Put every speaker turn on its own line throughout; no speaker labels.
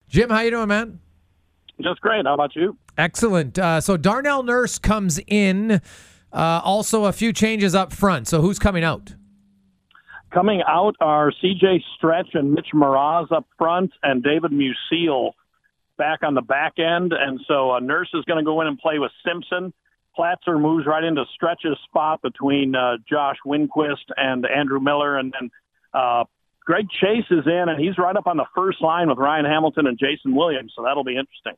Jim, how you doing, man?
Just great. How about you?
Excellent. So Darnell Nurse comes in. Also, a few changes up front. So who's coming out?
Coming out are C.J. Stretch and Mitch Mraz up front, and David Musil back on the back end. And so Nurse is going to go in and play with Simpson. Platzer moves right into Stretch's spot between Josh Winquist and Andrew Miller. And then Greg Chase is in, and he's right up on the first line with Ryan Hamilton and Jason Williams. So that'll be interesting.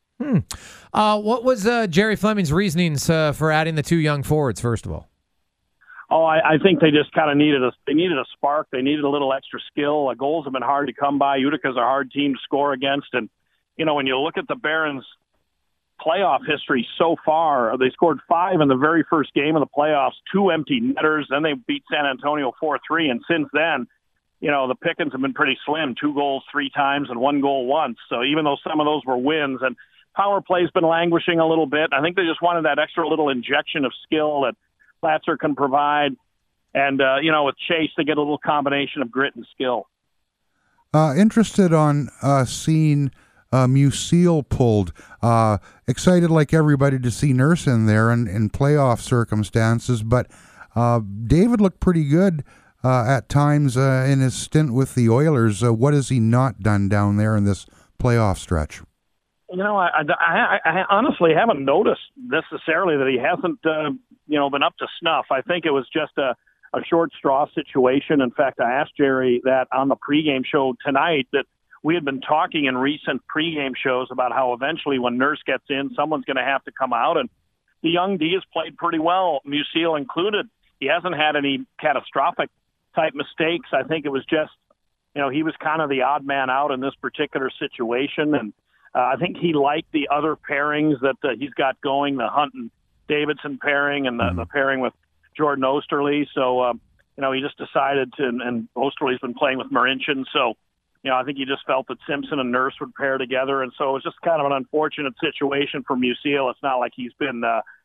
What was Jerry Fleming's reasonings for adding the two young forwards, first of all?
Oh, I think they just kind of needed a spark. They needed a little extra skill. Goals have been hard to come by. Utica's a hard team to score against. And, you know, when you look at the Barons' playoff history so far, they scored 5 in the very first game of the playoffs, 2 empty netters. Then they beat San Antonio 4-3. And since then, you know, the pickings have been pretty slim, 2 goals 3 times and 1 goal once. So even though some of those were wins, and power play's been languishing a little bit, I think they just wanted that extra little injection of skill that Platzer can provide. And, you know, with Chase, they get a little combination of grit and skill.
Interested on seeing Musil pulled. Excited like everybody to see Nurse in there in playoff circumstances. But David looked pretty good at times in his stint with the Oilers. What has he not done down there in this playoff stretch?
You know, I honestly haven't noticed necessarily that he hasn't, been up to snuff. I think it was just a short straw situation. In fact, I asked Jerry that on the pregame show tonight, that we had been talking in recent pregame shows about how eventually when Nurse gets in, someone's going to have to come out. And the young D has played pretty well, Musil included. He hasn't had any catastrophic type mistakes. I think it was just, you know, he was kind of the odd man out in this particular situation. And I think he liked the other pairings that he's got going, the Hunt and Davidson pairing and the pairing with Jordan Osterley. So, he just decided to, and Osterley's been playing with Marincin. So, you know, I think he just felt that Simpson and Nurse would pair together. And so it was just kind of an unfortunate situation for Musil. It's not like he's been,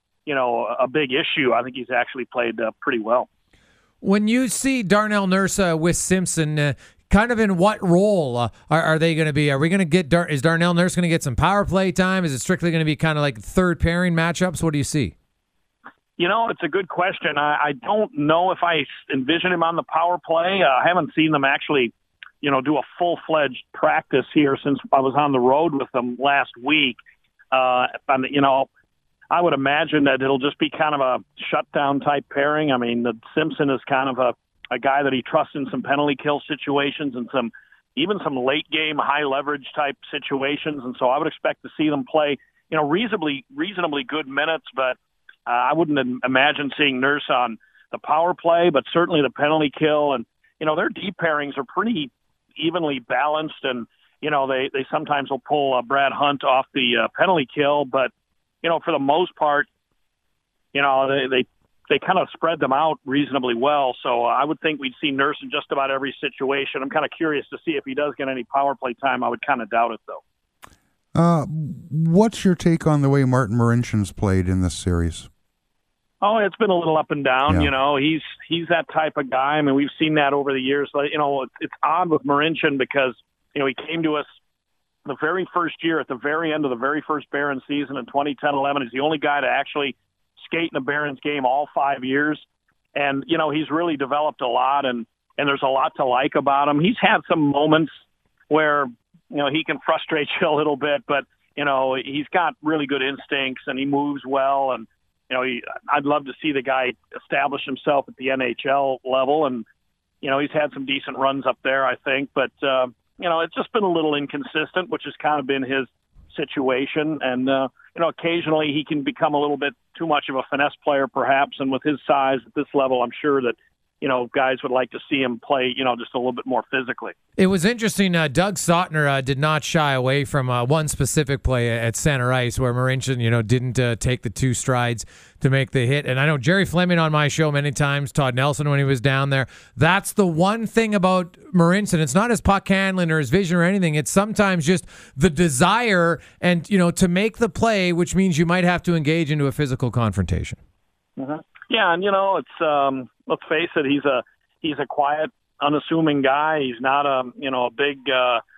a big issue. I think he's actually played pretty well.
When you see Darnell Nurse with Simpson, kind of in what role are they going to be? Are we going to get is Darnell Nurse going to get some power play time? Is it strictly going to be kind of like third pairing matchups? What do you see?
You know, it's a good question. I don't know if I envision him on the power play. I haven't seen them actually, do a full-fledged practice here since I was on the road with them last week. I would imagine that it'll just be kind of a shutdown type pairing. I mean, Simpson is kind of a guy that he trusts in some penalty kill situations and even some late game high leverage type situations. And so I would expect to see them play, reasonably good minutes, but I wouldn't imagine seeing Nurse on the power play, but certainly the penalty kill. And, their deep pairings are pretty evenly balanced. And, they sometimes will pull Brad Hunt off the penalty kill, but, for the most part, they kind of spread them out reasonably well. So I would think we'd see Nurse in just about every situation. I'm kind of curious to see if he does get any power play time. I would kind of doubt it, though.
What's your take on the way Martin Marincin's played in this series?
Oh, it's been a little up and down.
Yeah.
He's that type of guy. I mean, we've seen that over the years. It's odd with Marincin because, he came to us the very first year at the very end of the very first Barons season in 2010-11. He's the only guy to actually skate in a Barons game all 5 years. And, he's really developed a lot, and there's a lot to like about him. He's had some moments where, he can frustrate you a little bit, but, he's got really good instincts and he moves well. And, I'd love to see the guy establish himself at the NHL level. And, he's had some decent runs up there, I think. But, it's just been a little inconsistent, which has kind of been his situation. And, occasionally he can become a little bit too much of a finesse player, perhaps. And with his size at this level, I'm sure that, guys would like to see him play, just a little bit more physically.
It was interesting. Doug Sautner did not shy away from one specific play at center ice where Marincin, didn't take the 2 strides to make the hit. And I know Jerry Fleming on my show many times, Todd Nelson when he was down there. That's the one thing about Marincin. It's not his puck handling or his vision or anything. It's sometimes just the desire and, to make the play, which means you might have to engage into a physical confrontation.
Mm-hmm. Yeah, and it's let's face it, he's a quiet, unassuming guy. He's not a big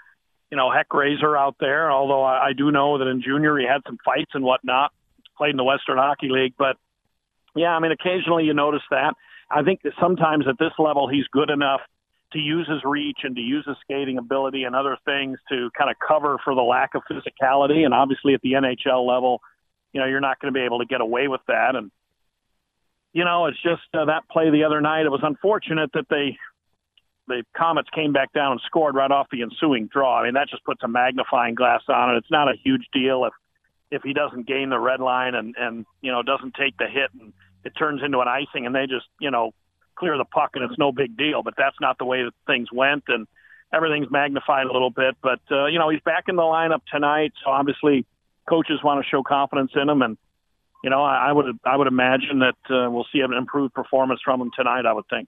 heck raiser out there, although I do know that in junior he had some fights and whatnot, played in the Western Hockey League. But, yeah, I mean, occasionally you notice that. I think that sometimes at this level he's good enough to use his reach and to use his skating ability and other things to kind of cover for the lack of physicality. And obviously at the NHL level, you're not going to be able to get away with that. And, it's just that play the other night. It was unfortunate that the Comets came back down and scored right off the ensuing draw. I mean, that just puts a magnifying glass on it. It's not a huge deal if he doesn't gain the red line and doesn't take the hit and it turns into an icing and they just, clear the puck and it's no big deal. But that's not the way that things went, and everything's magnified a little bit. But, he's back in the lineup tonight, so obviously coaches want to show confidence in him. And, I would imagine that we'll see an improved performance from him tonight, I would think.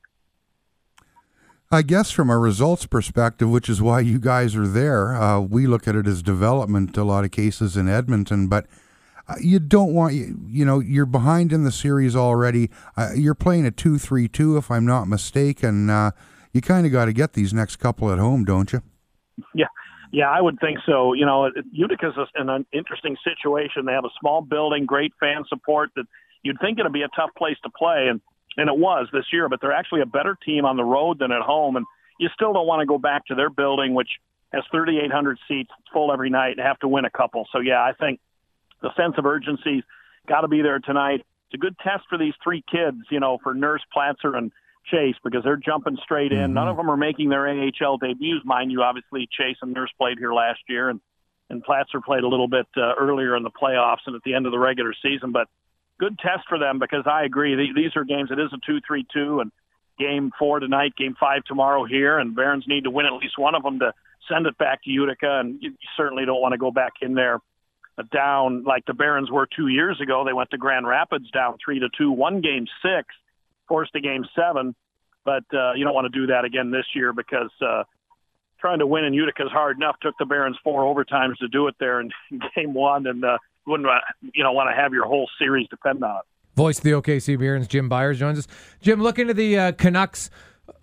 I guess from a results perspective, which is why you guys are there, we look at it as development, a lot of cases in Edmonton, but you don't want, you're behind in the series already. You're playing a 2-3-2, if I'm not mistaken. You kind of got to get these next couple at home, don't you?
Yeah, I would think so. Utica's in an interesting situation. They have a small building, great fan support that you'd think it'd be a tough place to play, and it was this year, but they're actually a better team on the road than at home, and you still don't want to go back to their building, which has 3,800 seats, it's full every night, and have to win a couple. So, yeah, I think the sense of urgency's got to be there tonight. It's a good test for these three kids, for Nurse, Platzer, and Chase, because they're jumping straight in. Mm-hmm. None of them are making their AHL debuts, mind you. Obviously, Chase and Nurse played here last year, and Platzer played a little bit earlier in the playoffs and at the end of the regular season. But good test for them, because I agree, these are games. It is a 2-3-2, and Game 4 tonight, Game 5 tomorrow here, and Barons need to win at least one of them to send it back to Utica, and you certainly don't want to go back in there down like the Barons were 2 years ago. They went to Grand Rapids down 3-2, won Game 6, forced to Game 7, but you don't want to do that again this year, because trying to win in Utica is hard enough. Took the Barons 4 overtimes to do it there in Game 1, and wouldn't want to have your whole series depend on it.
Voice of the OKC Barons, Jim Byers, joins us. Jim, looking at the Canucks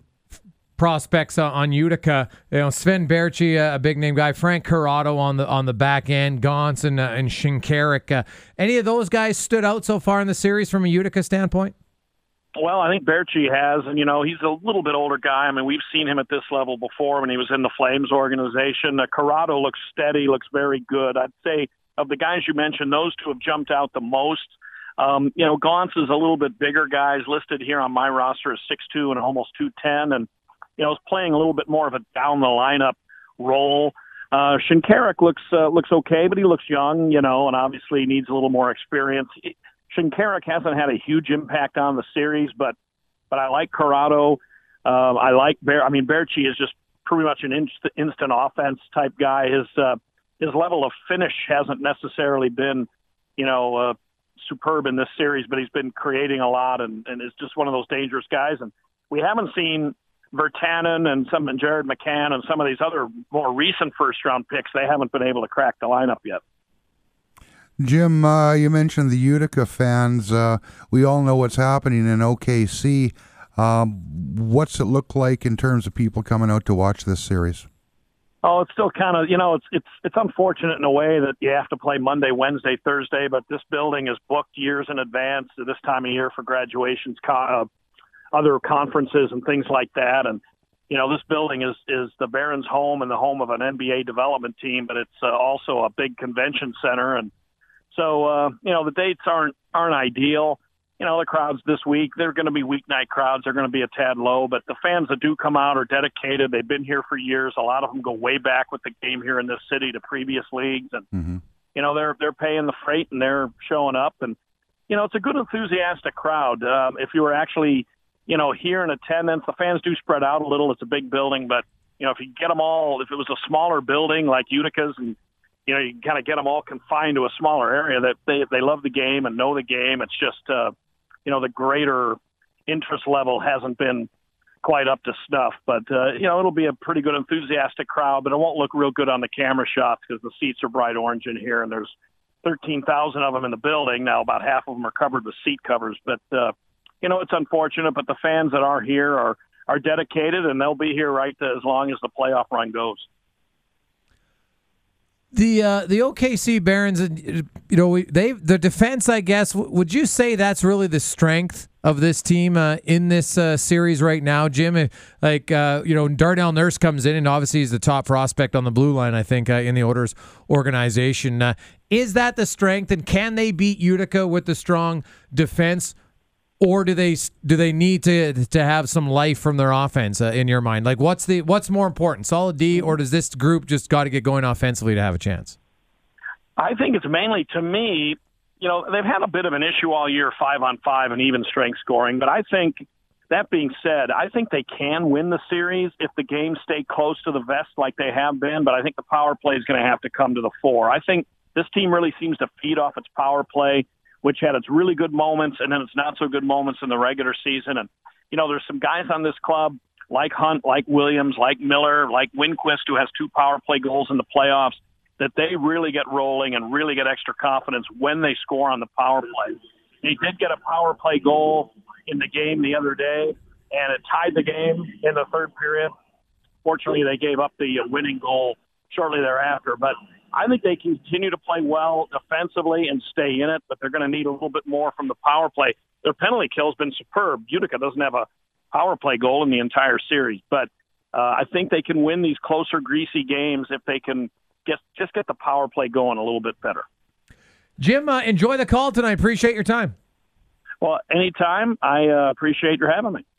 prospects on Utica, Sven Baertschi, a big name guy, Frank Corrado on the back end, Gauntz and Shinkarik. Any of those guys stood out so far in the series from a Utica standpoint?
Well, I think Baertschi has, and he's a little bit older guy. I mean, we've seen him at this level before when he was in the Flames organization. Corrado looks steady, looks very good. I'd say of the guys you mentioned, those two have jumped out the most. Gauntz is a little bit bigger guy. He's listed here on my roster as 6'2" and almost 210, and is playing a little bit more of a down the lineup role. Shinkarik looks okay, but he looks young, and obviously needs a little more experience. Shinkarik hasn't had a huge impact on the series, but I like Corrado. I like Baertschi is just pretty much an instant offense type guy. His level of finish hasn't necessarily been, superb in this series, but he's been creating a lot and is just one of those dangerous guys. And we haven't seen Virtanen and Jared McCann and some of these other more recent first-round picks. They haven't been able to crack the lineup yet.
Jim, you mentioned the Utica fans. We all know what's happening in OKC. What's it look like in terms of people coming out to watch this series?
Oh, it's still kind of, it's unfortunate in a way that you have to play Monday, Wednesday, Thursday, but this building is booked years in advance to this time of year for graduations, other conferences and things like that. And, this building is the Barons' home and the home of an NBA development team, but it's also a big convention center. And so, the dates aren't ideal. The crowds this week, they're going to be weeknight crowds. They're going to be a tad low, but the fans that do come out are dedicated. They've been here for years. A lot of them go way back with the game here in this city to previous leagues. And, they're paying the freight and they're showing up. And, it's a good, enthusiastic crowd. If you were actually, here in attendance, the fans do spread out a little. It's a big building, but, if you get them all, if it was a smaller building like Utica's and, you kind of get them all confined to a smaller area, that they love the game and know the game. It's just, the greater interest level hasn't been quite up to snuff. But, it'll be a pretty good, enthusiastic crowd, but it won't look real good on the camera shots because the seats are bright orange in here, and there's 13,000 of them in the building. Now, about half of them are covered with seat covers. But, it's unfortunate, but the fans that are here are dedicated, and they'll be here as long as the playoff run goes.
The OKC Barons, the defense, I guess. Would you say that's really the strength of this team in this series right now, Jim? Darnell Nurse comes in, and obviously he's the top prospect on the blue line, I think, in the Oilers organization. Is that the strength, and can they beat Utica with the strong defense? Or do they need to have some life from their offense in your mind? Like, what's more important, solid D, or does this group just got to get going offensively to have a chance?
I think it's mainly, to me, they've had a bit of an issue all year, 5-on-5 and even strength scoring. But I think, that being said, I think they can win the series if the games stay close to the vest like they have been. But I think the power play is going to have to come to the fore. I think this team really seems to feed off its power play, which had its really good moments and then its not so good moments in the regular season. And, there's some guys on this club like Hunt, like Williams, like Miller, like Winquist, who has 2 power play goals in the playoffs, that they really get rolling and really get extra confidence when they score on the power play. They did get a power play goal in the game the other day, and it tied the game in the third period. Fortunately, they gave up the winning goal shortly thereafter. But I think they continue to play well defensively and stay in it, but they're going to need a little bit more from the power play. Their penalty kill has been superb. Utica doesn't have a power play goal in the entire series, but I think they can win these closer, greasy games if they can just get the power play going a little bit better.
Jim, enjoy the call tonight. Appreciate your time.
Well, anytime. I appreciate your having me.